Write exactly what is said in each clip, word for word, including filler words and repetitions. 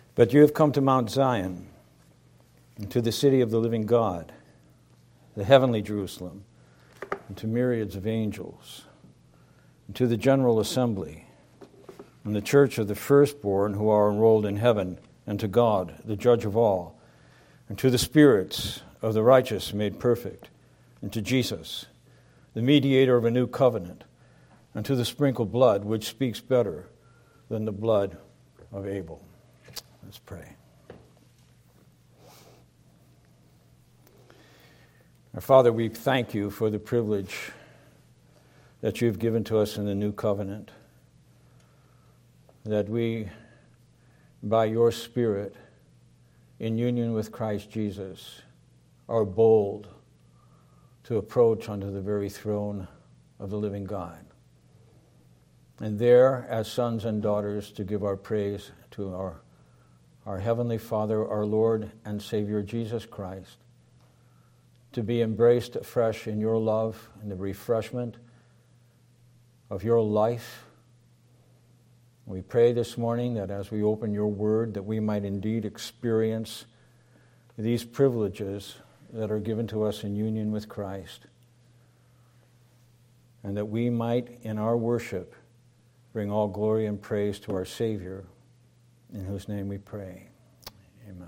But you have come to Mount Zion, and to the city of the living God, the heavenly Jerusalem, and to myriads of angels, and to the general assembly, and the church of the firstborn who are enrolled in heaven, and to God, the judge of all, and to the spirits of the righteous made perfect, and to Jesus, the mediator of a new covenant, and to the sprinkled blood, which speaks better than the blood of Abel. Let's pray. Our Father, we thank you for the privilege that you've given to us in the new covenant, that we, by your Spirit, in union with Christ Jesus, are bold to approach unto the very throne of the living God. And there, as sons and daughters, to give our praise to our, our Heavenly Father, our Lord and Savior Jesus Christ, to be embraced afresh in your love and the refreshment of your life. We pray this morning that as we open your word, that we might indeed experience these privileges that are given to us in union with Christ, and that we might, in our worship, bring all glory and praise to our Savior, in whose name we pray. Amen.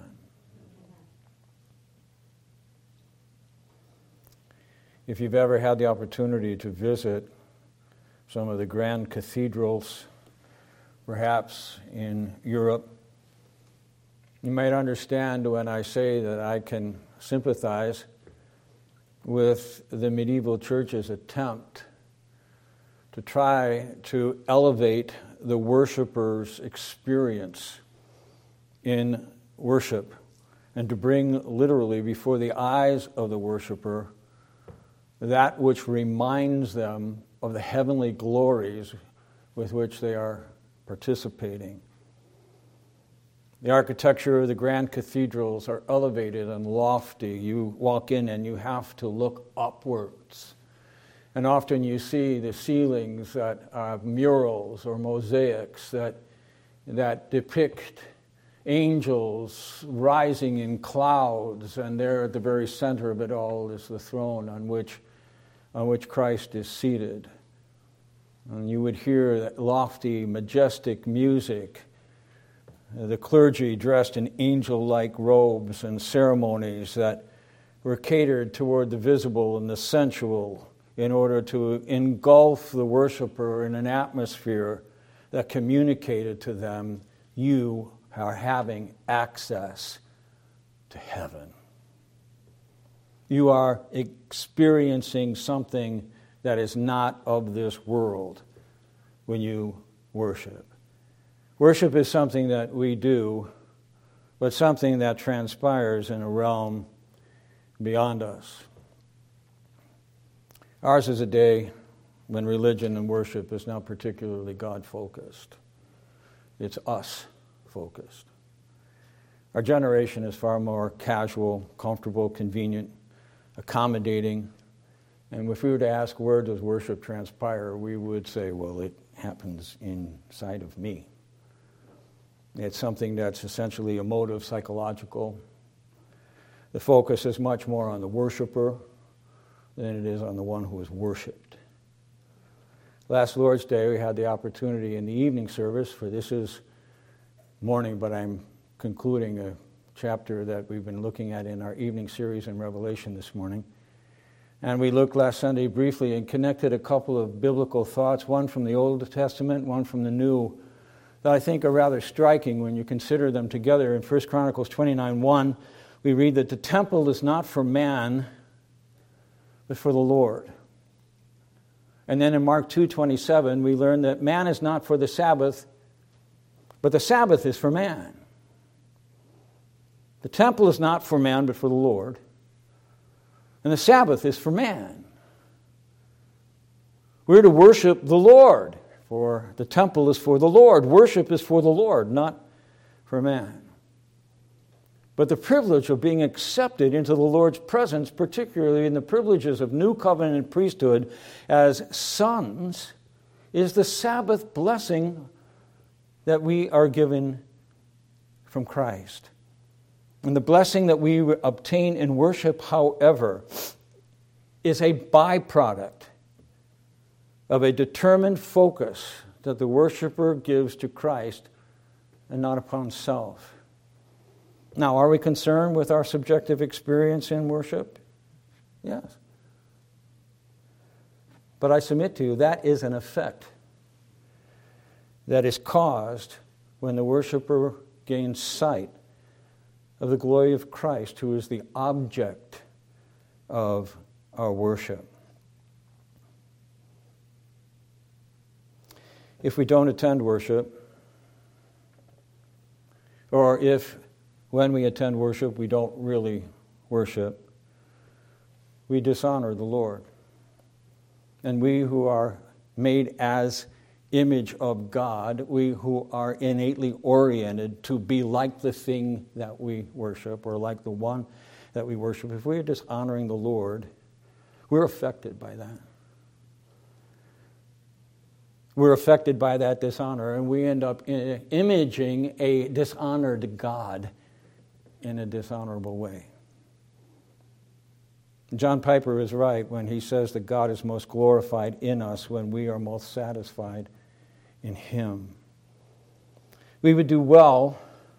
If you've ever had the opportunity to visit some of the grand cathedrals, perhaps in Europe, you might understand when I say that I can sympathize with the medieval church's attempt to try to elevate the worshiper's experience in worship and to bring literally before the eyes of the worshiper that which reminds them of the heavenly glories with which they are participating. The architecture of the grand cathedrals are elevated and lofty. You walk in and you have to look upwards. And often you see the ceilings that are murals or mosaics that, that depict angels rising in clouds, and there at the very center of it all is the throne on which, on which Christ is seated. And you would hear that lofty, majestic music, the clergy dressed in angel-like robes and ceremonies that were catered toward the visible and the sensual in order to engulf the worshiper in an atmosphere that communicated to them, you are having access to heaven. You are experiencing something that is not of this world when you worship. Worship is something that we do, but something that transpires in a realm beyond us. Ours is a day when religion and worship is not particularly God-focused. It's us-focused. Our generation is far more casual, comfortable, convenient, accommodating. And if we were to ask, where does worship transpire, we would say, well, it happens inside of me. It's something that's essentially emotive, psychological. The focus is much more on the worshiper than it is on the one who is worshipped. Last Lord's Day, we had the opportunity in the evening service, for this is morning, but I'm concluding a chapter that we've been looking at in our evening series in Revelation this morning. And we looked last Sunday briefly and connected a couple of biblical thoughts, one from the Old Testament, one from the New, that I think are rather striking when you consider them together. In First Chronicles twenty-nine one, we read that the temple is not for man, but for the Lord. And then in Mark two twenty-seven, we learn that man is not for the Sabbath, but the Sabbath is for man. The temple is not for man, but for the Lord. And the Sabbath is for man. We're to worship the Lord, for the temple is for the Lord. Worship is for the Lord, not for man. But the privilege of being accepted into the Lord's presence, particularly in the privileges of new covenant priesthood as sons, is the Sabbath blessing that we are given from Christ. And the blessing that we obtain in worship, however, is a byproduct of a determined focus that the worshiper gives to Christ and not upon self. Now, are we concerned with our subjective experience in worship? Yes. But I submit to you, that is an effect that is caused when the worshiper gains sight of the glory of Christ, who is the object of our worship. If we don't attend worship, or if when we attend worship we don't really worship, we dishonor the Lord. And we who are made as image of God, we who are innately oriented to be like the thing that we worship, or like the one that we worship, if we are dishonoring the Lord, we're affected by that. We're affected by that dishonor, and we end up imaging a dishonored God in a dishonorable way. John Piper is right when he says that God is most glorified in us when we are most satisfied in Him. We would do well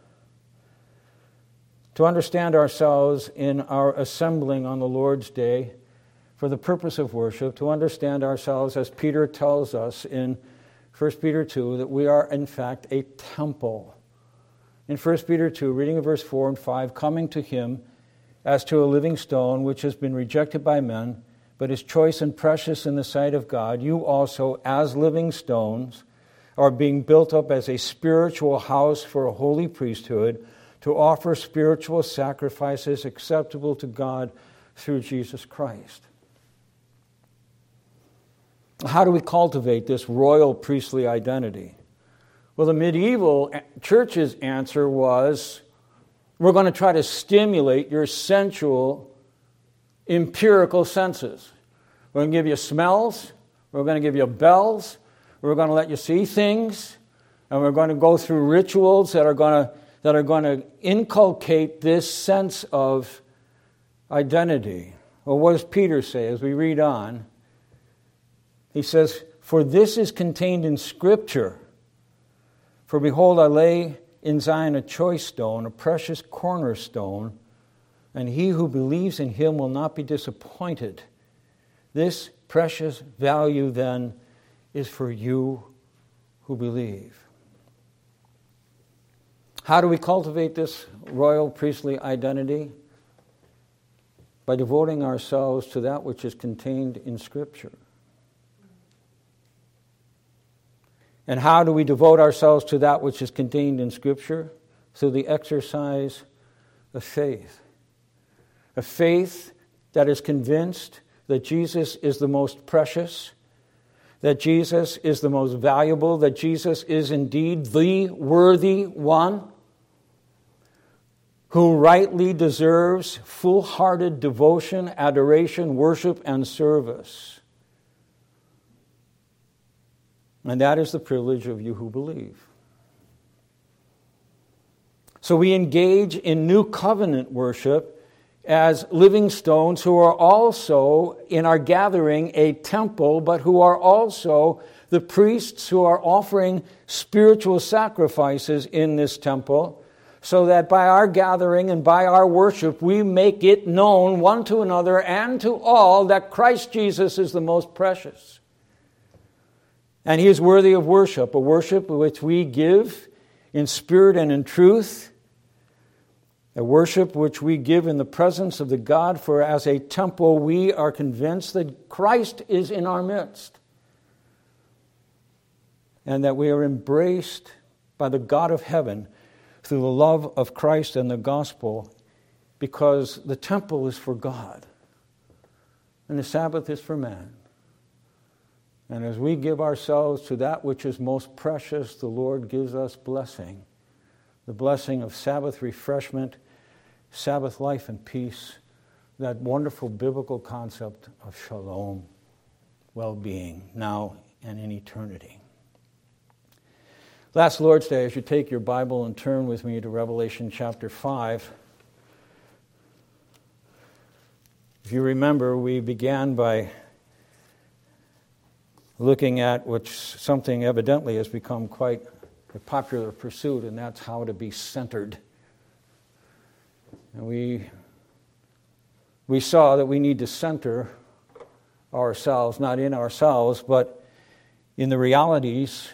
to understand ourselves in our assembling on the Lord's Day for the purpose of worship, to understand ourselves, as Peter tells us in First Peter two, that we are in fact a temple. In First Peter two, reading in verse four and five, coming to Him as to a living stone which has been rejected by men, but is choice and precious in the sight of God, you also, as living stones, are being built up as a spiritual house for a holy priesthood, to offer spiritual sacrifices acceptable to God through Jesus Christ. How do we cultivate this royal priestly identity? Well, the medieval church's answer was, we're going to try to stimulate your sensual, empirical senses. We're going to give you smells, we're going to give you bells, we're going to let you see things, and we're going to go through rituals that are going to that are going to inculcate this sense of identity. Well, what does Peter say as we read on? He says, "For this is contained in Scripture. For behold, I lay in Zion a choice stone, a precious cornerstone, and he who believes in Him will not be disappointed. This precious value, then, is for you who believe." How do we cultivate this royal priestly identity? By devoting ourselves to that which is contained in Scripture. And how do we devote ourselves to that which is contained in Scripture? Through the exercise of faith. A faith that is convinced that Jesus is the most precious, that Jesus is the most valuable, that Jesus is indeed the worthy one, who rightly deserves full-hearted devotion, adoration, worship, and service. And that is the privilege of you who believe. So we engage in new covenant worship as living stones who are also, in our gathering, a temple, but who are also the priests who are offering spiritual sacrifices in this temple, so that by our gathering and by our worship, we make it known one to another and to all that Christ Jesus is the most precious. And He is worthy of worship, a worship which we give in spirit and in truth, a worship which we give in the presence of the God, for as a temple we are convinced that Christ is in our midst, and that we are embraced by the God of heaven through the love of Christ and the gospel, because the temple is for God and the Sabbath is for man. And as we give ourselves to that which is most precious, the Lord gives us blessing, the blessing of Sabbath refreshment, Sabbath life and peace, that wonderful biblical concept of shalom, well-being, now and in eternity. Last Lord's Day, as you take your Bible and turn with me to Revelation chapter five, if you remember, we began by looking at which something evidently has become quite a popular pursuit, and that's how to be centered. And we we saw that we need to center ourselves, not in ourselves, but in the realities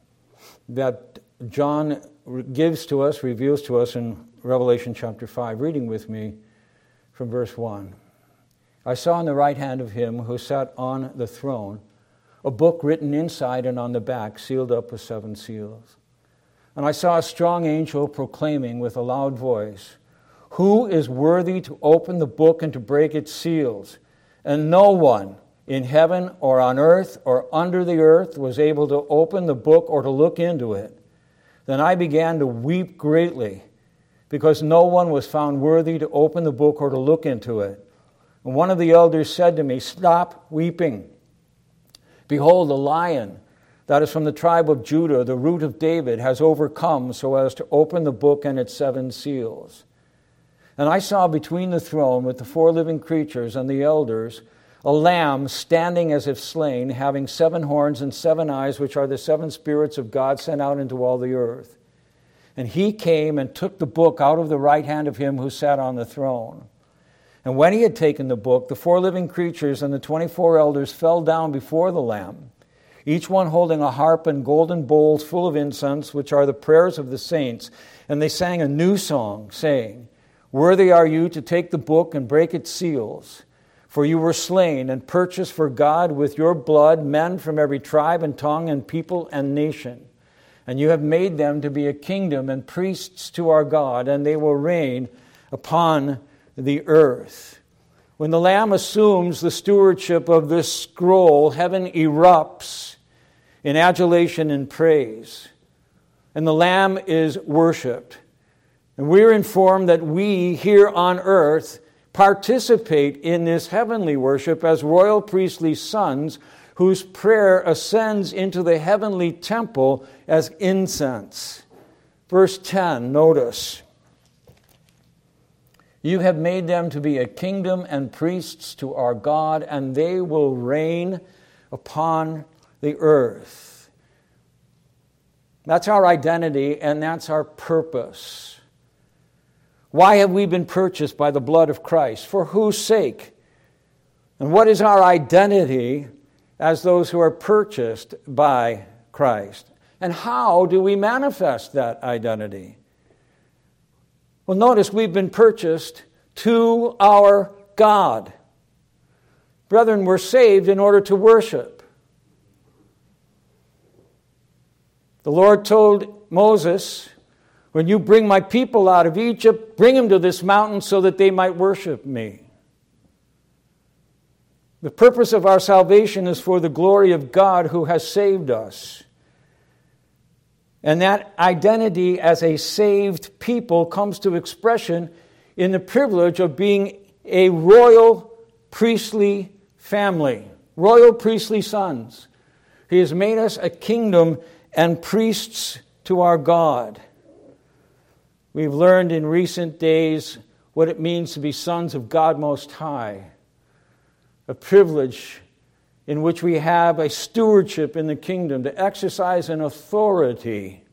that John gives to us, reveals to us in Revelation chapter five. Reading with me from verse one. I saw on the right hand of him who sat on the throne a book written inside and on the back, sealed up with seven seals. And I saw a strong angel proclaiming with a loud voice, "Who is worthy to open the book and to break its seals?" And no one in heaven or on earth or under the earth was able to open the book or to look into it. Then I began to weep greatly, because no one was found worthy to open the book or to look into it. And one of the elders said to me, "Stop weeping. Behold, the lion that is from the tribe of Judah, the root of David, has overcome so as to open the book and its seven seals." And I saw between the throne with the four living creatures and the elders a lamb standing as if slain, having seven horns and seven eyes, which are the seven spirits of God sent out into all the earth. And he came and took the book out of the right hand of him who sat on the throne. And when he had taken the book, the four living creatures and the twenty-four elders fell down before the Lamb, each one holding a harp and golden bowls full of incense, which are the prayers of the saints. And they sang a new song, saying, "Worthy are you to take the book and break its seals. For you were slain and purchased for God with your blood men from every tribe and tongue and people and nation. And you have made them to be a kingdom and priests to our God, and they will reign upon the earth." When the Lamb assumes the stewardship of this scroll, heaven erupts in adulation and praise. And the Lamb is worshipped. And we're informed that we here on earth participate in this heavenly worship as royal priestly sons whose prayer ascends into the heavenly temple as incense. Verse ten, notice. You have made them to be a kingdom and priests to our God, and they will reign upon the earth. That's our identity, and that's our purpose. Why have we been purchased by the blood of Christ? For whose sake? And what is our identity as those who are purchased by Christ? And how do we manifest that identity? Well, notice we've been purchased to our God. Brethren, we're saved in order to worship. The Lord told Moses, "When you bring my people out of Egypt, bring them to this mountain so that they might worship me." The purpose of our salvation is for the glory of God who has saved us. And that identity as a saved people comes to expression in the privilege of being a royal priestly family, royal priestly sons. He has made us a kingdom and priests to our God. We've learned in recent days what it means to be sons of God Most High, a privilege in which we have a stewardship in the kingdom to exercise an authority.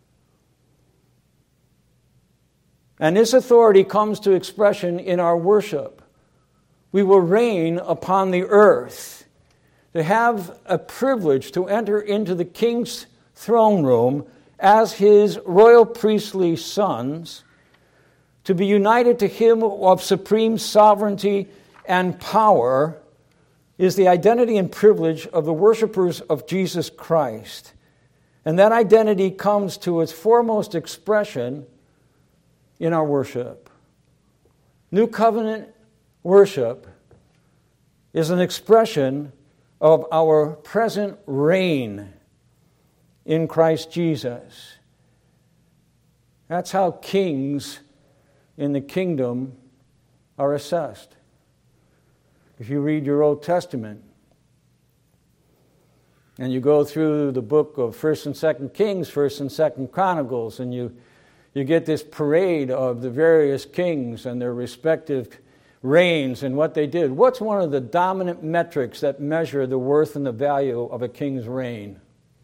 And this authority comes to expression in our worship. We will reign upon the earth. To have a privilege to enter into the king's throne room as his royal priestly sons, to be united to him of supreme sovereignty and power, is the identity and privilege of the worshipers of Jesus Christ. And that identity comes to its foremost expression in our worship. New covenant worship is an expression of our present reign in Christ Jesus. That's how kings in the kingdom are assessed. If you read your Old Testament, And you go through the book of First and Second Kings, First and Second Chronicles, and you, you get this parade of the various kings and their respective reigns and what they did. What's one of the dominant metrics that measure the worth and the value of a king's reign?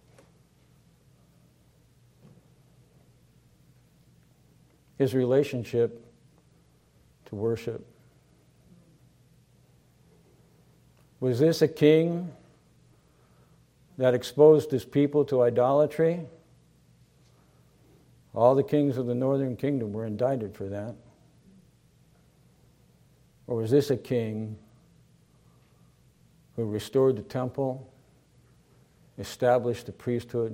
His relationship to worship. Was this a king that exposed his people to idolatry? All the kings of the northern kingdom were indicted for that. Or was this a king who restored the temple, established the priesthood,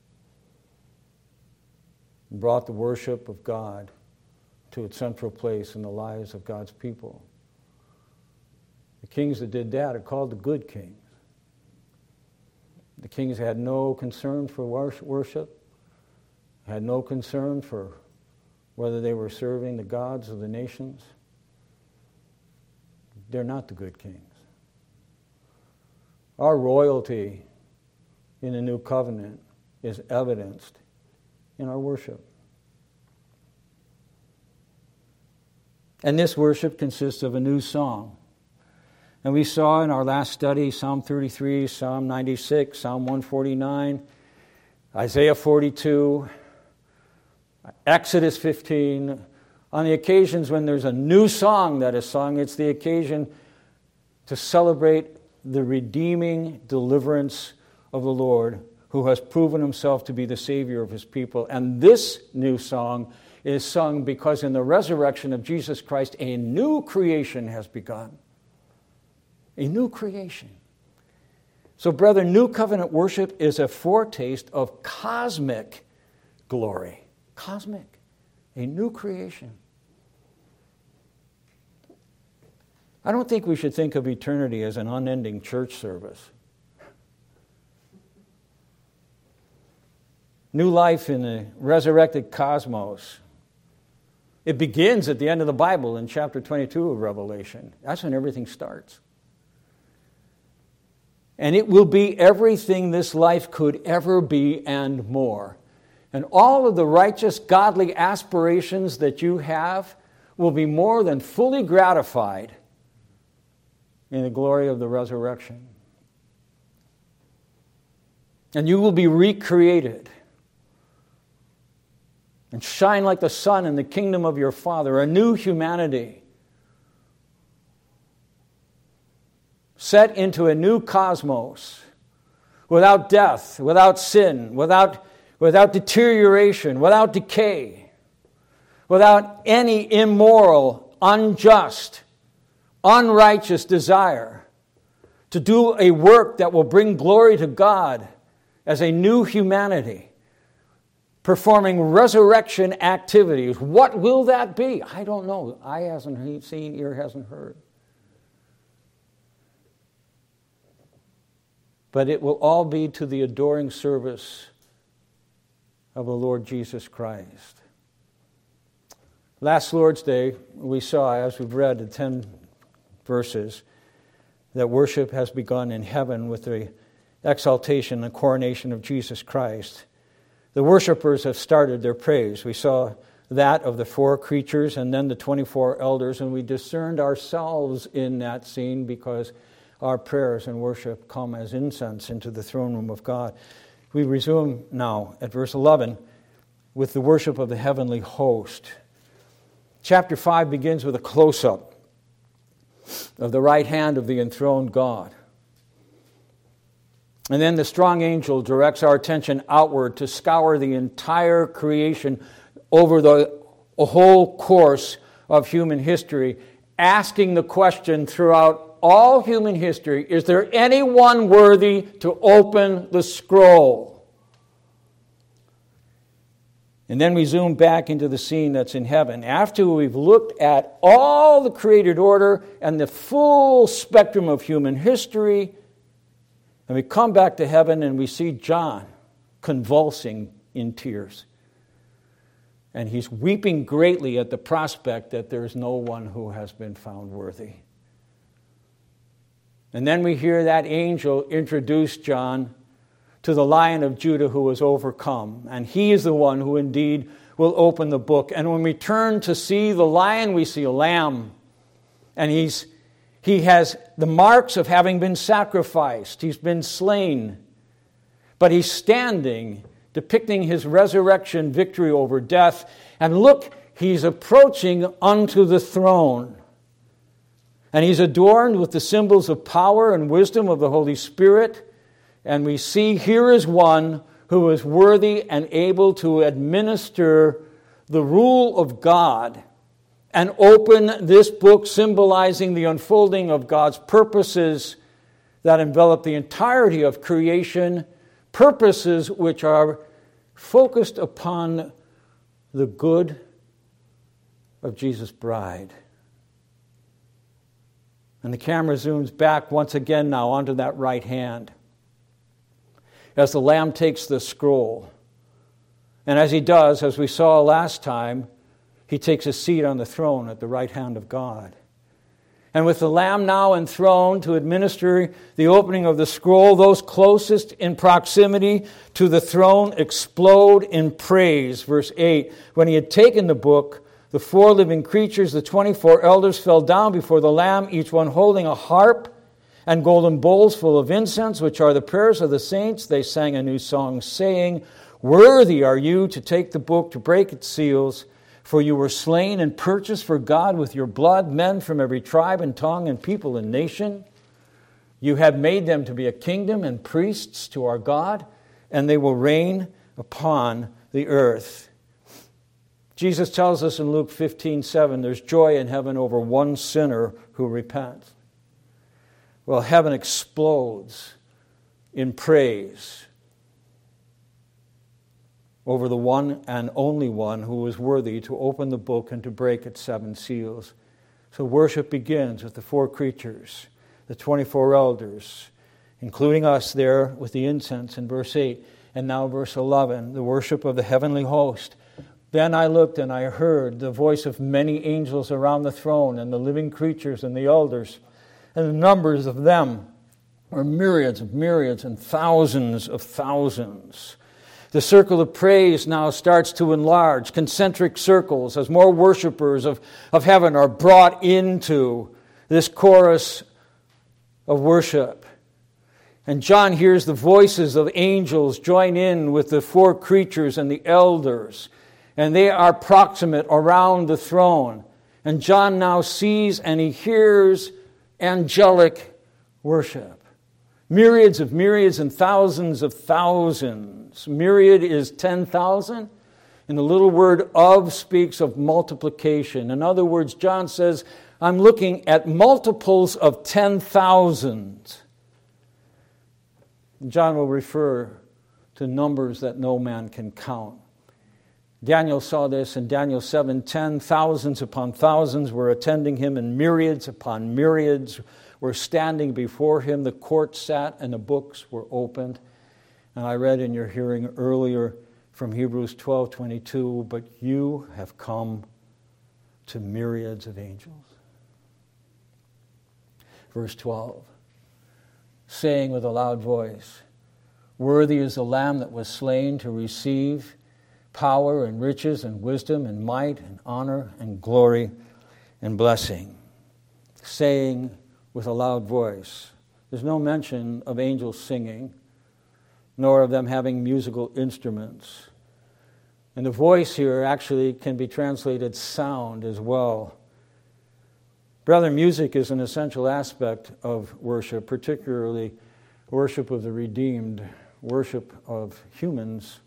and brought the worship of God to its central place in the lives of God's people? The kings that did that are called the good kings. The kings had no concern for worship, had no concern for whether they were serving the gods of the nations. They're not the good kings. Our royalty in the new covenant is evidenced in our worship. And this worship consists of a new song. And we saw in our last study Psalm thirty-three, Psalm ninety-six, Psalm one forty-nine, Isaiah forty-two, Exodus fifteen. On the occasions when there's a new song that is sung, it's the occasion to celebrate the redeeming deliverance of the Lord, who has proven himself to be the Savior of his people. And this new song is sung because in the resurrection of Jesus Christ, a new creation has begun. A new creation. So, brethren, new covenant worship is a foretaste of cosmic glory. Cosmic. A new creation. I don't think we should think of eternity as an unending church service. New life in the resurrected cosmos. It begins at the end of the Bible in chapter twenty-two of Revelation. That's when everything starts. And it will be everything this life could ever be and more. And all of the righteous, godly aspirations that you have will be more than fully gratified in the glory of the resurrection. And you will be recreated and shine like the sun in the kingdom of your Father, a new humanity, set into a new cosmos, without death, without sin, without, without deterioration, without decay, without any immoral, unjust, unrighteous desire to do a work that will bring glory to God as a new humanity, performing resurrection activities. What will that be? I don't know. Eye hasn't seen, ear hasn't heard. But it will all be to the adoring service of the Lord Jesus Christ. Last Lord's Day, we saw, as we've read the ten verses, that worship has begun in heaven with the exaltation and coronation of Jesus Christ. The worshipers have started their praise. We saw that of the four creatures and then the twenty-four elders, and we discerned ourselves in that scene because our prayers and worship come as incense into the throne room of God. We resume now at verse eleven with the worship of the heavenly host. Chapter five begins with a close-up of the right hand of the enthroned God. And then the strong angel directs our attention outward to scour the entire creation over the whole course of human history, asking the question throughout all human history, is there anyone worthy to open the scroll? And then we zoom back into the scene that's in heaven. After we've looked at all the created order and the full spectrum of human history, and we come back to heaven and we see John convulsing in tears. And he's weeping greatly at the prospect that there's no one who has been found worthy. And then we hear that angel introduce John to the Lion of Judah who was overcome. And he is the one who indeed will open the book. And when we turn to see the lion, we see a lamb. And he's he has the marks of having been sacrificed. He's been slain. But he's standing, depicting his resurrection victory over death. And look, he's approaching unto the throne. And he's adorned with the symbols of power and wisdom of the Holy Spirit. And we see here is one who is worthy and able to administer the rule of God and open this book symbolizing the unfolding of God's purposes that envelop the entirety of creation, purposes which are focused upon the good of Jesus' bride. And the camera zooms back once again now onto that right hand as the Lamb takes the scroll. And as he does, as we saw last time, he takes a seat on the throne at the right hand of God. And with the Lamb now enthroned to administer the opening of the scroll, those closest in proximity to the throne explode in praise. Verse eight, when he had taken the book, the four living creatures, the twenty-four elders, fell down before the Lamb, each one holding a harp and golden bowls full of incense, which are the prayers of the saints. They sang a new song, saying, "Worthy are you to take the book, to break its seals, for you were slain and purchased for God with your blood men from every tribe and tongue and people and nation. You have made them to be a kingdom and priests to our God, and they will reign upon the earth." Jesus tells us in Luke fifteen seven, there's joy in heaven over one sinner who repents. Well, heaven explodes in praise over the one and only one who is worthy to open the book and to break its seven seals. So worship begins with the four creatures, the twenty-four elders, including us there with the incense in verse eight. And now verse eleven, the worship of the heavenly host. Then I looked and I heard the voice of many angels around the throne and the living creatures and the elders. And the numbers of them were myriads of myriads and thousands of thousands. The circle of praise now starts to enlarge, concentric circles, as more worshipers of, of heaven are brought into this chorus of worship. And John hears the voices of angels join in with the four creatures and the elders. And they are proximate around the throne. And John now sees and he hears angelic worship. Myriads of myriads and thousands of thousands. Myriad is ten thousand. And the little word of speaks of multiplication. In other words, John says, I'm looking at multiples of ten thousand. John will refer to numbers that no man can count. Daniel saw this in Daniel seven ten. Thousands upon thousands were attending him, and myriads upon myriads were standing before him. The court sat, and the books were opened. And I read in your hearing earlier from Hebrews twelve twenty-two, but you have come to myriads of angels. Verse twelve, saying with a loud voice, worthy is the Lamb that was slain to receive power and riches and wisdom and might and honor and glory and blessing. Saying with a loud voice. There's no mention of angels singing, nor of them having musical instruments. And the voice here actually can be translated sound as well. Brother, music is an essential aspect of worship, particularly worship of the redeemed, worship of humans.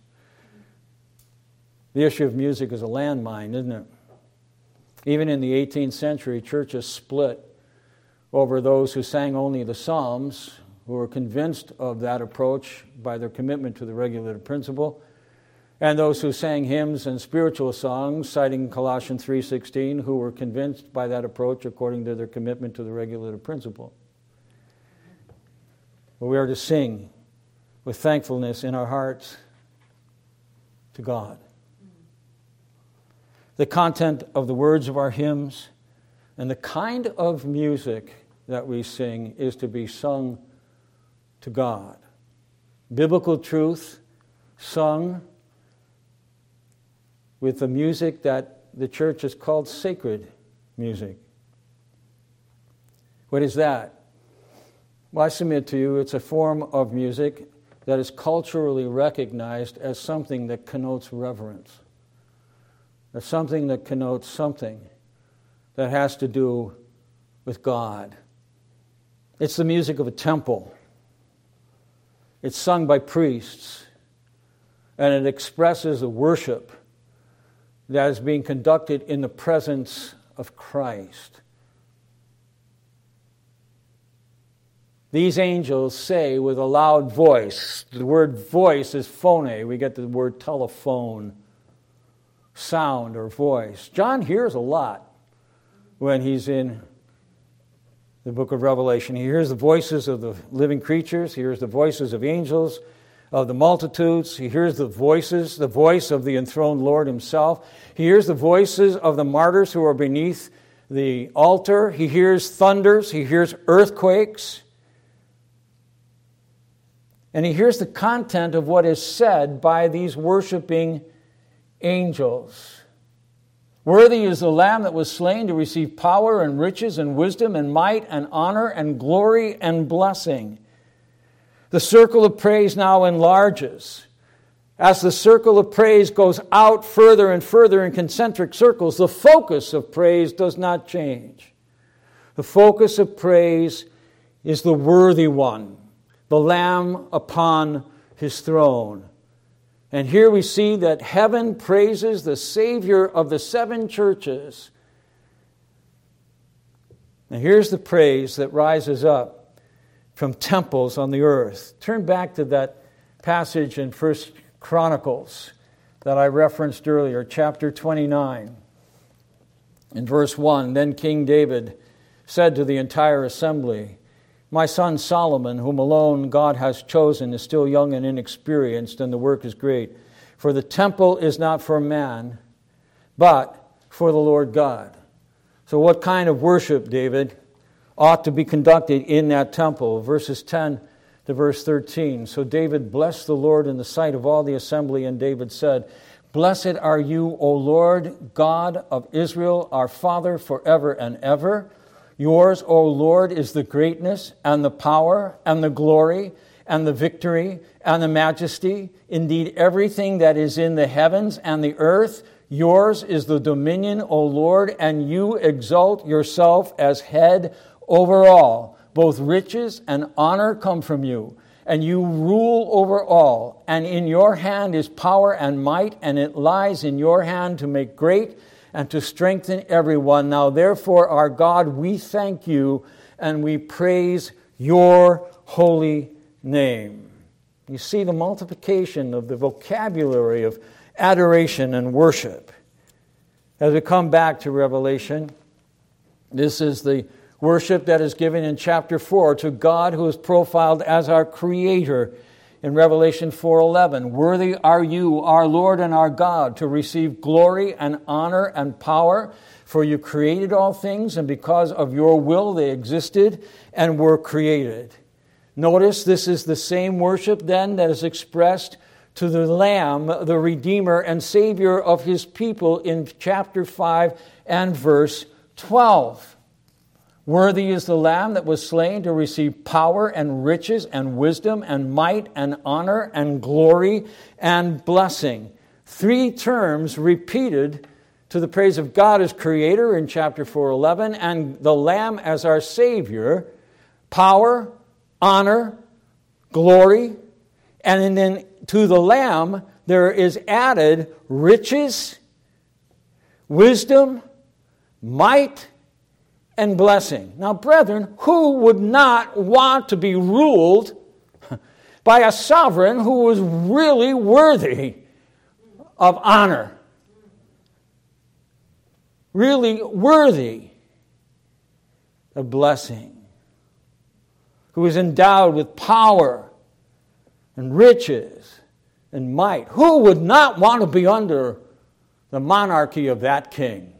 The issue of music is a landmine, isn't it? Even in the eighteenth century, churches split over those who sang only the Psalms, who were convinced of that approach by their commitment to the regulative principle, and those who sang hymns and spiritual songs, citing Colossians three sixteen, who were convinced by that approach according to their commitment to the regulative principle. But we are to sing with thankfulness in our hearts to God. The content of the words of our hymns and the kind of music that we sing is to be sung to God. biblical truth sung with the music that the church has called sacred music. What is that? Well, I submit to you, it's a form of music that is culturally recognized as something that connotes reverence. As something that connotes something that has to do with God. It's the music of a temple. It's sung by priests, and it expresses a worship that is being conducted in the presence of Christ. These angels say with a loud voice, the word voice is phone, we get the word telephone, sound or voice. John hears a lot when he's in the book of Revelation. He hears the voices of the living creatures, he hears the voices of angels, of the multitudes, he hears the voices, the voice of the enthroned Lord himself. He hears the voices of the martyrs who are beneath the altar. He hears thunders, he hears earthquakes. And he hears the content of what is said by these worshiping angels. Worthy is the Lamb that was slain to receive power and riches and wisdom and might and honor and glory and blessing. The circle of praise now enlarges. As the circle of praise goes out further and further in concentric circles, the focus of praise does not change. The focus of praise is the worthy one, the Lamb upon his throne. And here we see that heaven praises the Savior of the seven churches. And here's the praise that rises up from temples on the earth. Turn back to that passage in First Chronicles that I referenced earlier, chapter twenty-nine. In verse one, then King David said to the entire assembly, my son Solomon, whom alone God has chosen, is still young and inexperienced, and the work is great. For the temple is not for man, but for the Lord God. So what kind of worship, David, ought to be conducted in that temple? Verses ten to verse thirteen. So David blessed the Lord in the sight of all the assembly, and David said, blessed are you, O Lord, God of Israel, our Father, forever and ever. Yours, O Lord, is the greatness and the power and the glory and the victory and the majesty. Indeed, everything that is in the heavens and the earth, yours is the dominion, O Lord, and you exalt yourself as head over all. Both riches and honor come from you, and you rule over all. And in your hand is power and might, and it lies in your hand to make great and to strengthen everyone. Now, therefore, our God, we thank you and we praise your holy name. You see the multiplication of the vocabulary of adoration and worship. As we come back to Revelation, this is the worship that is given in chapter four to God who is profiled as our Creator. In Revelation four eleven, worthy are you, our Lord and our God, to receive glory and honor and power, for you created all things, and because of your will they existed and were created. Notice this is the same worship then that is expressed to the Lamb, the Redeemer and Savior of his people in chapter five and verse twelve. Worthy is the Lamb that was slain to receive power and riches and wisdom and might and honor and glory and blessing. Three terms repeated to the praise of God as Creator in chapter four eleven, and the Lamb as our Savior. Power, honor, glory, and then to the Lamb there is added riches, wisdom, might, and blessing. Now, brethren, who would not want to be ruled by a sovereign who was really worthy of honor? Really worthy of blessing. Who is endowed with power and riches and might. Who would not want to be under the monarchy of that king?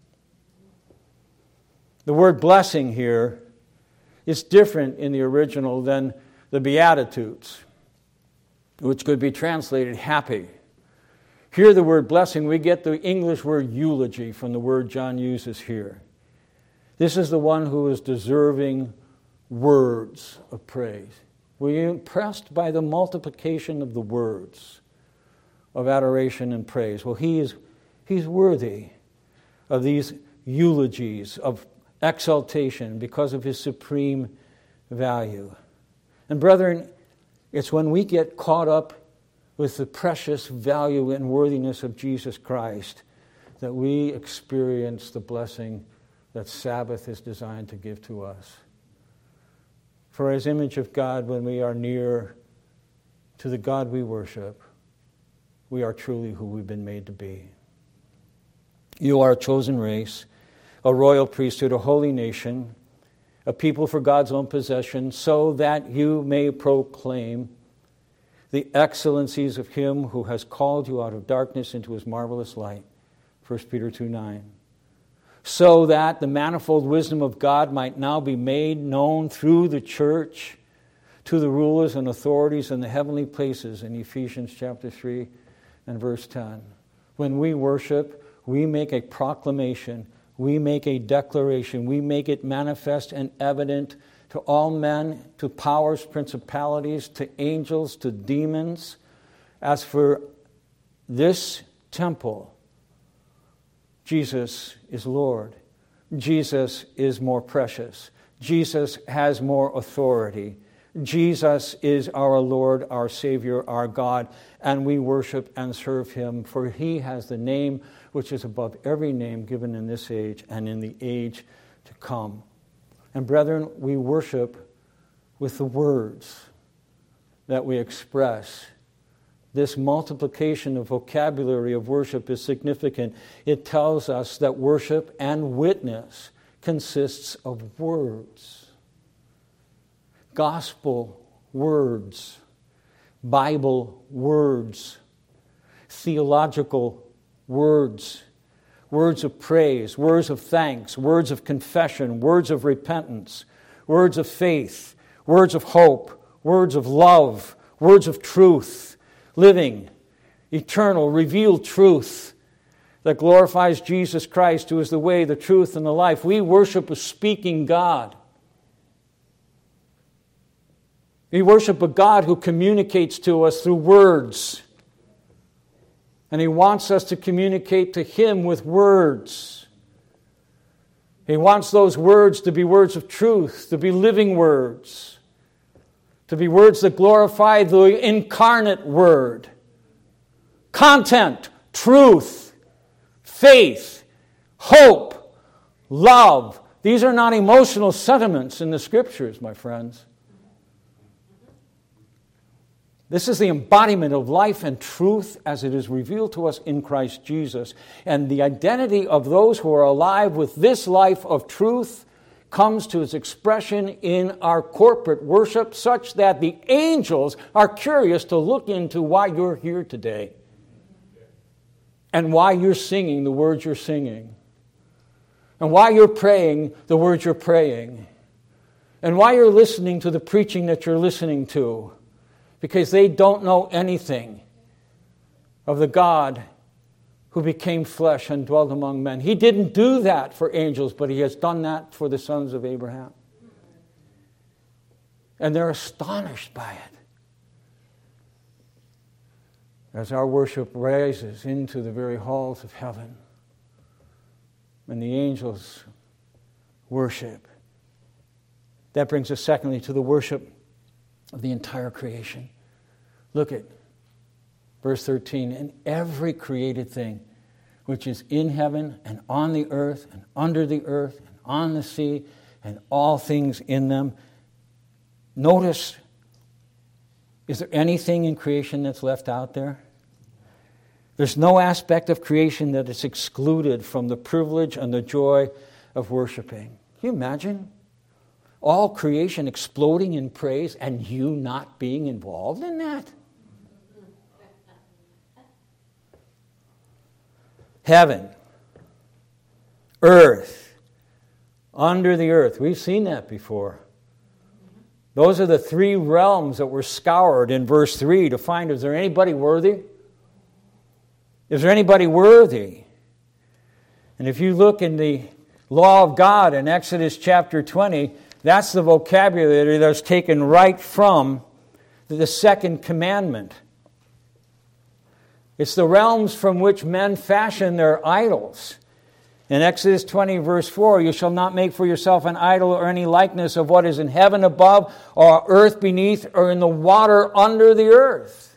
The word blessing here is different in the original than the Beatitudes. which could be translated happy. Here the word blessing, we get the English word eulogy from the word John uses here. This is the one who is deserving words of praise. Were you impressed by the multiplication of the words of adoration and praise? Well, he is he's worthy of these eulogies, of exaltation because of his supreme value. And brethren, it's when we get caught up with the precious value and worthiness of Jesus Christ that we experience the blessing that Sabbath is designed to give to us. For as image of God, when we are near to the God we worship, we are truly who we've been made to be. You are a chosen race, a royal priesthood, a holy nation, a people for God's own possession, so that you may proclaim the excellencies of him who has called you out of darkness into his marvelous light. First Peter two nine. So that the manifold wisdom of God might now be made known through the church to the rulers and authorities in the heavenly places in Ephesians chapter three and verse ten. When we worship, we make a proclamation, we make a declaration, we make it manifest and evident to all men, to powers, principalities, to angels, to demons. As for this temple, Jesus is Lord. Jesus is more precious. Jesus has more authority. Jesus is our Lord, our Savior, our God, and we worship and serve him, for he has the name which is above every name given in this age and in the age to come. And brethren, we worship with the words that we express. This multiplication of vocabulary of worship is significant. It tells us that worship and witness consists of words. Gospel words, Bible words, theological words, words of praise, words of thanks, words of confession, words of repentance, words of faith, words of hope, words of love, words of truth, living, eternal, revealed truth that glorifies Jesus Christ, who is the way, the truth, and the life. We worship a speaking God. We worship a God who communicates to us through words. And he wants us to communicate to him with words. He wants those words to be words of truth, to be living words, to be words that glorify the incarnate Word. Content, truth, faith, hope, love. These are not emotional sentiments in the Scriptures, my friends. This is the embodiment of life and truth as it is revealed to us in Christ Jesus. And the identity of those who are alive with this life of truth comes to its expression in our corporate worship, such that the angels are curious to look into why you're here today and why you're singing the words you're singing and why you're praying the words you're praying and why you're listening to the preaching that you're listening to. Because they don't know anything of the God who became flesh and dwelt among men. He didn't do that for angels, but he has done that for the sons of Abraham. And they're astonished by it. As our worship rises into the very halls of heaven, and the angels worship, that brings us secondly to the worship of the entire creation. Look at verse thirteen. And every created thing which is in heaven and on the earth and under the earth and on the sea and all things in them. Notice, is there anything in creation that's left out there? There's no aspect of creation that is excluded from the privilege and the joy of worshiping. Can you imagine? All creation exploding in praise and you not being involved in that? Heaven, earth, under the earth. We've seen that before. Those are the three realms that were scoured in verse three to find, is there anybody worthy? Is there anybody worthy? And if you look in the law of God in Exodus chapter twenty, that's the vocabulary that's taken right from the second commandment. It's the realms from which men fashion their idols. In Exodus twenty, verse four, you shall not make for yourself an idol or any likeness of what is in heaven above, or earth beneath, or in the water under the earth.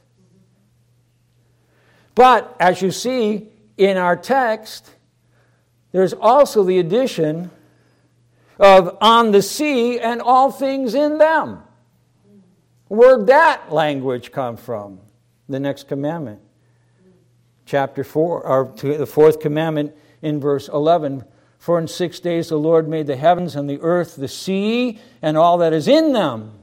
But, as you see in our text, there's also the addition of on the sea and all things in them. Where'd that language come from? The next commandment. Chapter four, or the fourth commandment in verse eleven. For in six days the Lord made the heavens and the earth, the sea, and all that is in them,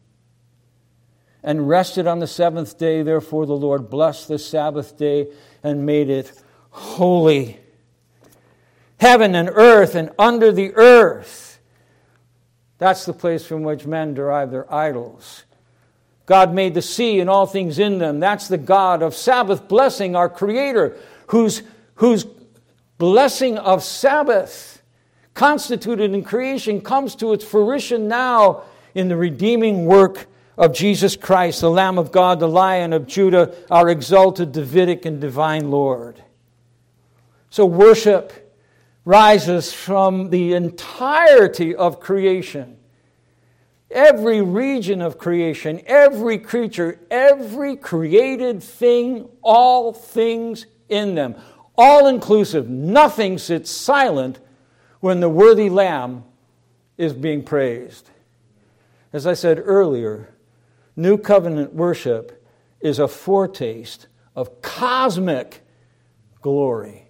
and rested on the seventh day. Therefore the Lord blessed the Sabbath day and made it holy. Heaven and earth and under the earth. That's the place from which men derive their idols. God made the sea and all things in them. That's the God of Sabbath blessing, our Creator, whose, whose blessing of Sabbath constituted in creation comes to its fruition now in the redeeming work of Jesus Christ, the Lamb of God, the Lion of Judah, our exalted Davidic and divine Lord. So worship rises from the entirety of creation. Every region of creation, every creature, every created thing, all things in them. All inclusive. Nothing sits silent when the worthy Lamb is being praised. As I said earlier, New Covenant worship is a foretaste of cosmic glory.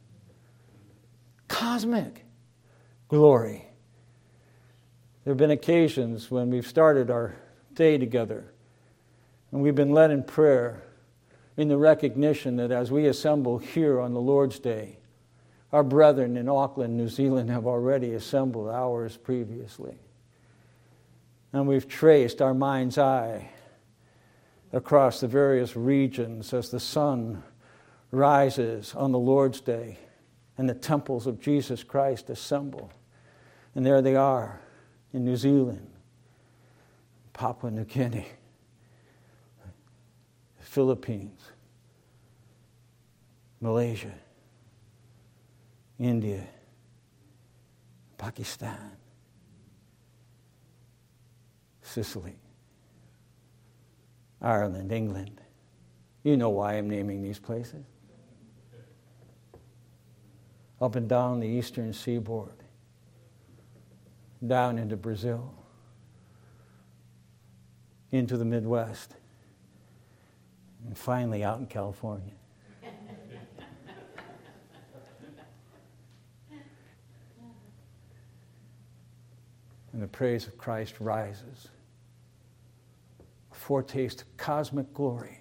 Cosmic glory. There have been occasions when we've started our day together and we've been led in prayer in the recognition that as we assemble here on the Lord's Day, our brethren in Auckland, New Zealand have already assembled hours previously. And we've traced our mind's eye across the various regions as the sun rises on the Lord's Day and the temples of Jesus Christ assemble. And there they are. In New Zealand, Papua New Guinea, the Philippines, Malaysia, India, Pakistan, Sicily, Ireland, England. You know why I'm naming these places. Up and down the eastern seaboard. Down into Brazil, into the Midwest, and finally out in California. And the praise of Christ rises, a foretaste of cosmic glory.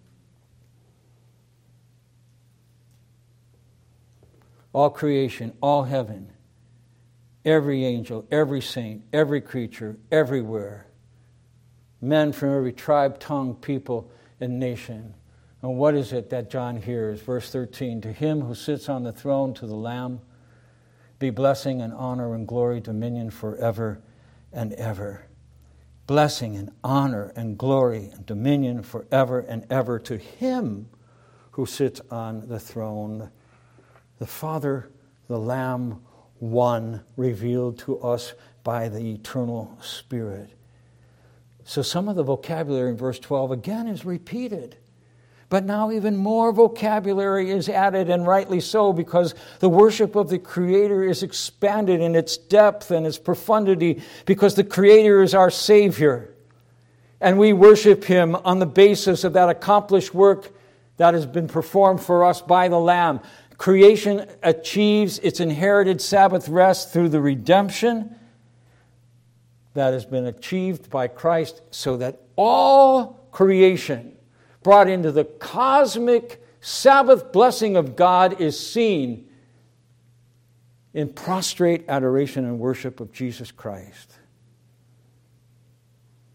All creation, all heaven, every angel, every saint, every creature, everywhere. Men from every tribe, tongue, people, and nation. And what is it that John hears? Verse thirteen, to him who sits on the throne, to the Lamb, be blessing and honor and glory, dominion forever and ever. Blessing and honor and glory and dominion forever and ever to him who sits on the throne. The Father, the Lamb, one revealed to us by the eternal Spirit. So some of the vocabulary in verse twelve again is repeated. But now even more vocabulary is added, and rightly so, because the worship of the Creator is expanded in its depth and its profundity, because the Creator is our Savior. And we worship Him on the basis of that accomplished work that has been performed for us by the Lamb. Creation achieves its inherited Sabbath rest through the redemption that has been achieved by Christ, so that all creation brought into the cosmic Sabbath blessing of God is seen in prostrate adoration and worship of Jesus Christ.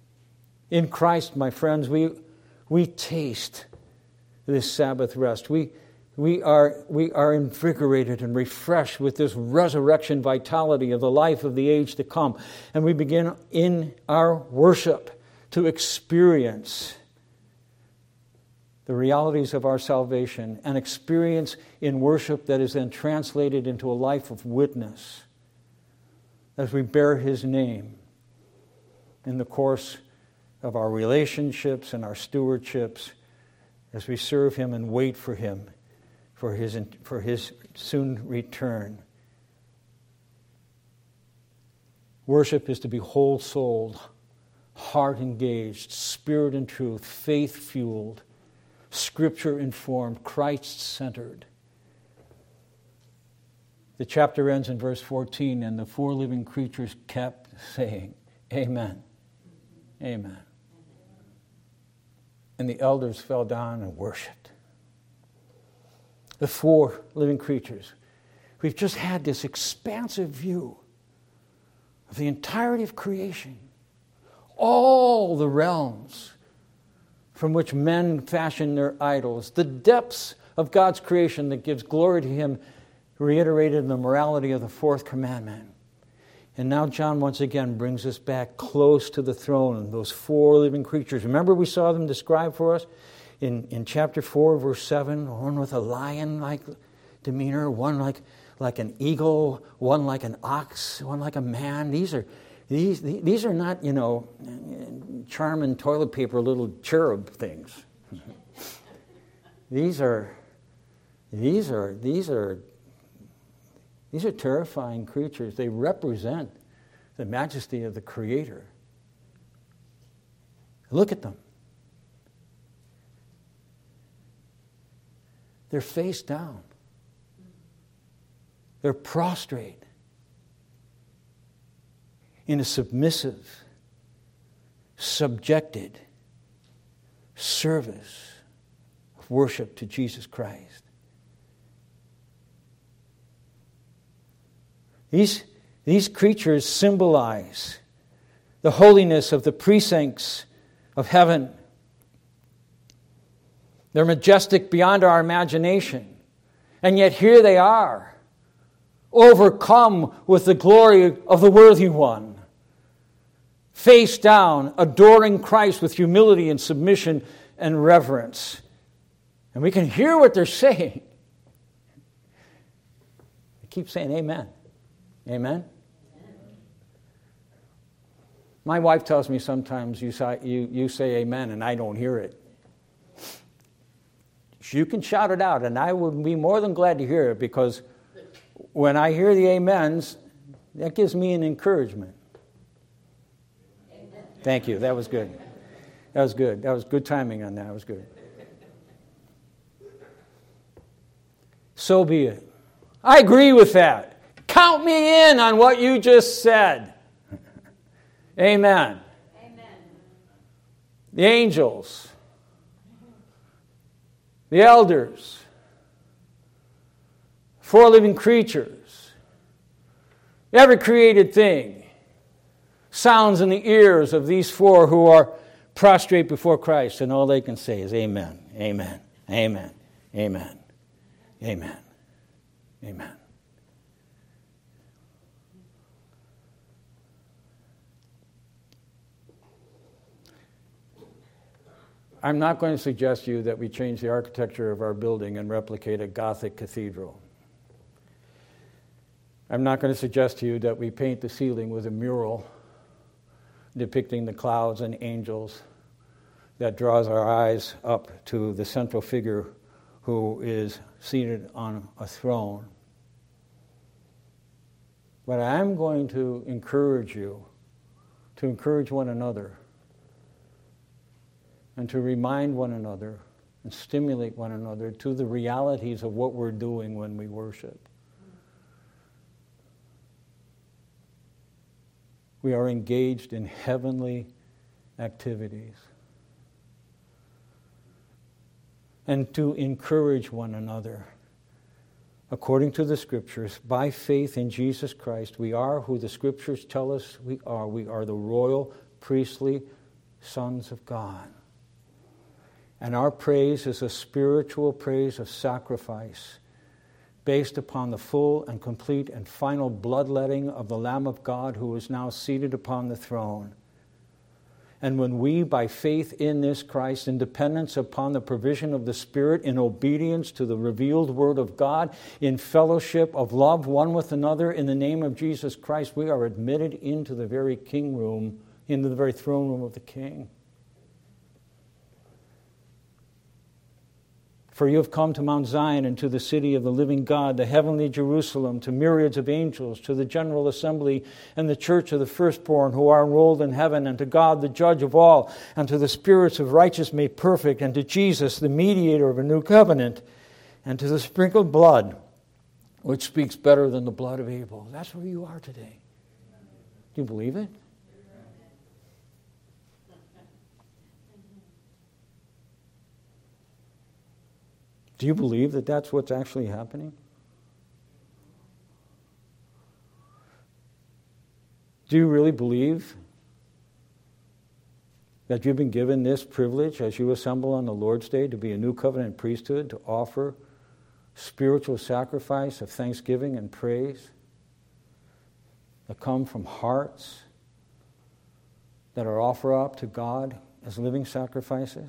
In Christ, my friends, we we taste this Sabbath rest. We we are we are invigorated and refreshed with this resurrection vitality of the life of the age to come. And we begin in our worship to experience the realities of our salvation, an experience in worship that is then translated into a life of witness as we bear His name in the course of our relationships and our stewardships, as we serve Him and wait for Him for His, for His soon return. Worship is to be whole-souled, heart-engaged, spirit and truth, faith-fueled, Scripture-informed, Christ-centered. The chapter ends in verse fourteen, and the four living creatures kept saying, Amen. Amen. And the elders fell down and worshipped. The four living creatures. We've just had this expansive view of the entirety of creation. All the realms from which men fashion their idols. The depths of God's creation that gives glory to Him, reiterated in the morality of the fourth commandment. And now John once again brings us back close to the throne and those four living creatures. Remember we saw them described for us in, in chapter four, verse seven, one with a lion-like demeanor, one like, like an eagle, one like an ox, one like a man. These are these these are not, you know, charming toilet paper little cherub things. These are these are these are These are terrifying creatures. They represent the majesty of the Creator. Look at them. They're face down. They're prostrate in a submissive, subjected service of worship to Jesus Christ. These, these creatures symbolize the holiness of the precincts of heaven. They're majestic beyond our imagination. And yet here they are, overcome with the glory of the worthy one. Face down, adoring Christ with humility and submission and reverence. And we can hear what they're saying. They keep saying amen. Amen? My wife tells me sometimes you say, you, you say amen and I don't hear it. You can shout it out and I would be more than glad to hear it, because when I hear the amens, that gives me an encouragement. Amen. Thank you. That was good. That was good. That was good timing on that. That was good. So be it. I agree with that. Count me in on what you just said. Amen. Amen. The angels, the elders, four living creatures, every created thing sounds in the ears of these four who are prostrate before Christ, and all they can say is amen, amen, amen, amen, amen, amen. I'm not going to suggest to you that we change the architecture of our building and replicate a Gothic cathedral. I'm not going to suggest to you that we paint the ceiling with a mural depicting the clouds and angels that draws our eyes up to the central figure who is seated on a throne. But I'm going to encourage you to encourage one another and to remind one another and stimulate one another to the realities of what we're doing when we worship. We are engaged in heavenly activities. And to encourage one another. According to the Scriptures, by faith in Jesus Christ, we are who the Scriptures tell us we are. We are the royal, priestly, sons of God. And our praise is a spiritual praise of sacrifice based upon the full and complete and final bloodletting of the Lamb of God who is now seated upon the throne. And when we, by faith in this Christ, in dependence upon the provision of the Spirit, in obedience to the revealed Word of God, in fellowship of love one with another, in the name of Jesus Christ, we are admitted into the very king room, into the very throne room of the King. For you have come to Mount Zion and to the city of the living God, the heavenly Jerusalem, to myriads of angels, to the general assembly and the church of the firstborn who are enrolled in heaven, and to God the judge of all, and to the spirits of righteous made perfect, and to Jesus the mediator of a new covenant, and to the sprinkled blood, which speaks better than the blood of Abel. That's where you are today. Do you believe it? Do you believe that that's what's actually happening? Do you really believe that you've been given this privilege as you assemble on the Lord's Day to be a new covenant priesthood, to offer spiritual sacrifice of thanksgiving and praise that come from hearts that are offered up to God as living sacrifices?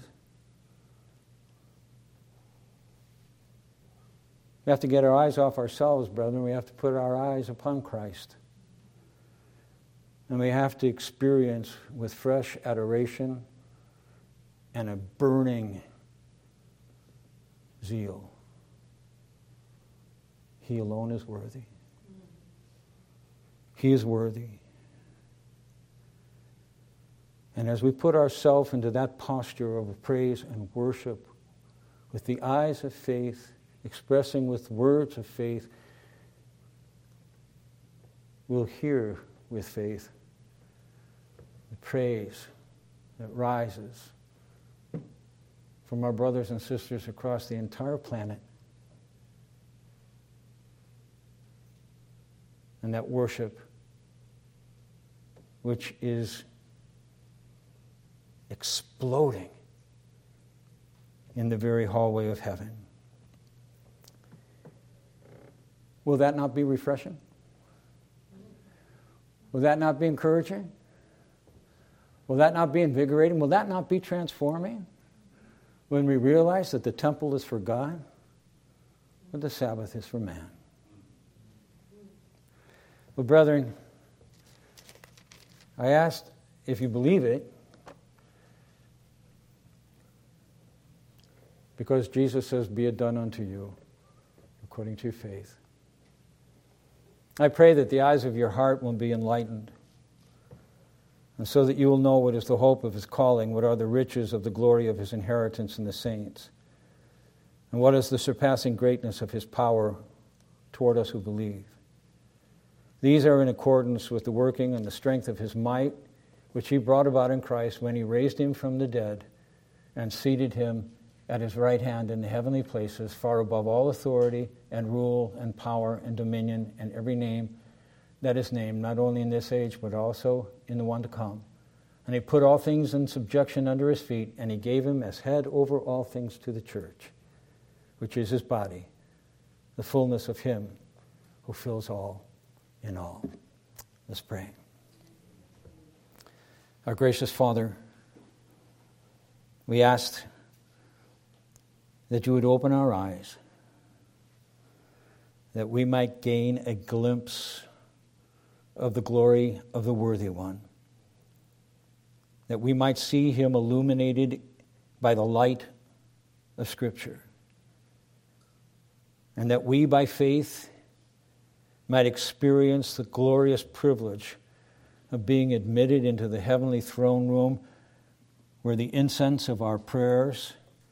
We have to get our eyes off ourselves, brethren. We have to put our eyes upon Christ. And we have to experience with fresh adoration and a burning zeal. He alone is worthy. He is worthy. And as we put ourselves into that posture of praise and worship with the eyes of faith, expressing with words of faith, we'll hear with faith the praise that rises from our brothers and sisters across the entire planet. And that worship, which is exploding in the very hallway of heaven. Will that not be refreshing? Will that not be encouraging? Will that not be invigorating? Will that not be transforming? When we realize that the temple is for God, but the Sabbath is for man. Well, brethren, I asked if you believe it, because Jesus says, "Be it done unto you according to your faith." I pray that the eyes of your heart will be enlightened, and so that you will know what is the hope of his calling, what are the riches of the glory of his inheritance in the saints, and what is the surpassing greatness of his power toward us who believe. These are in accordance with the working and the strength of his might, which he brought about in Christ when he raised him from the dead and seated him at his right hand in the heavenly places, far above all authority and rule and power and dominion and every name that is named, not only in this age, but also in the one to come. And he put all things in subjection under his feet, and he gave him as head over all things to the church, which is his body, the fullness of him who fills all in all. Let's pray. Our gracious Father, we ask that you would open our eyes, that we might gain a glimpse of the glory of the worthy one, that we might see him illuminated by the light of Scripture, and that we, by faith, might experience the glorious privilege of being admitted into the heavenly throne room where the incense of our prayers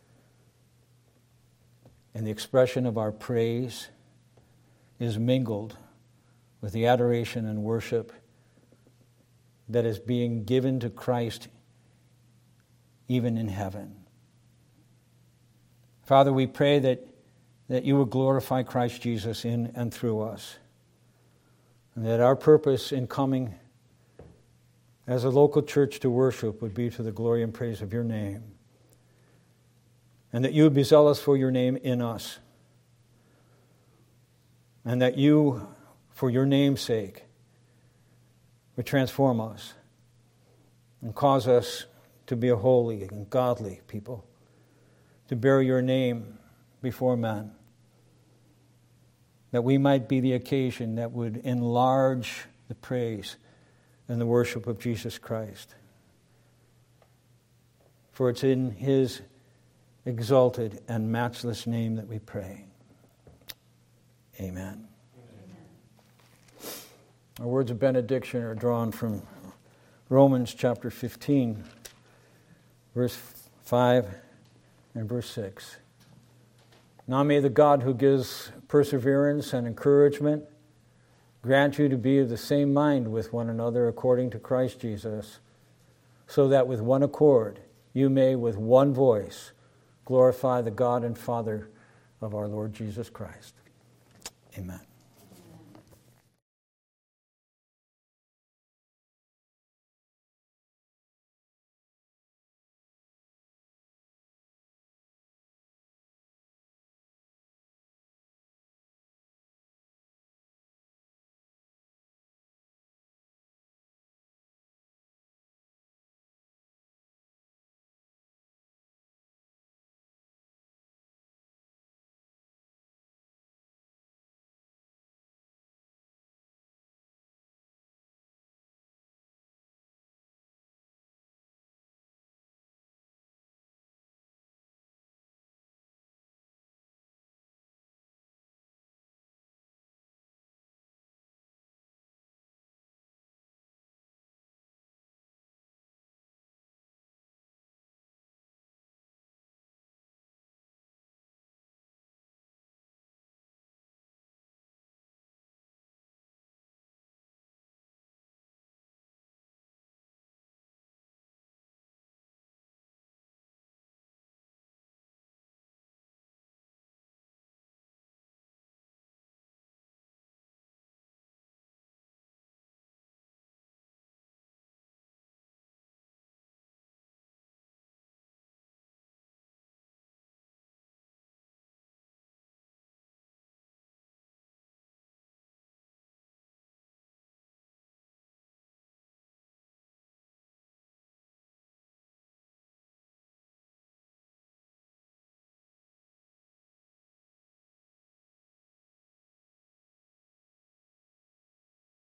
and the expression of our praise is mingled with the adoration and worship that is being given to Christ even in heaven. Father, we pray that, that you would glorify Christ Jesus in and through us, and that our purpose in coming as a local church to worship would be to the glory and praise of your name. And that you would be zealous for your name in us. And that you, for your name's sake, would transform us and cause us to be a holy and godly people, to bear your name before men, that we might be the occasion that would enlarge the praise and the worship of Jesus Christ. For it's in his exalted and matchless name that we pray. Amen. Amen. Our words of benediction are drawn from Romans chapter fifteen, verse five and verse six. Now may the God who gives perseverance and encouragement grant you to be of the same mind with one another according to Christ Jesus, so that with one accord you may with one voice glorify the God and Father of our Lord Jesus Christ. Amen.